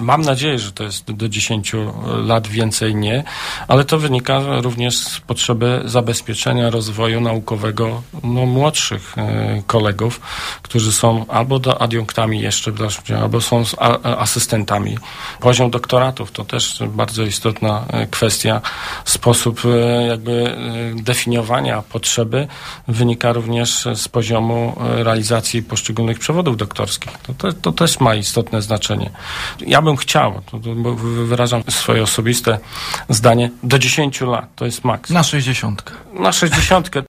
Mam nadzieję, że to jest do 10 lat, więcej nie, ale to wynika również z potrzeby zabezpieczenia rozwoju naukowego młodszych kolegów, którzy są albo adiunktami jeszcze, albo są asystentami. Poziom doktoratów to też bardzo istotna kwestia. Sposób jakby definiowania potrzeby wynika również z poziomu realizacji poszczególnych przewodów doktorskich. To też ma istotne znaczenie. Ja bym chciał, wyrażam swoje osobiste zdanie, do 10 lat, to jest maks. Na 60. Na 60.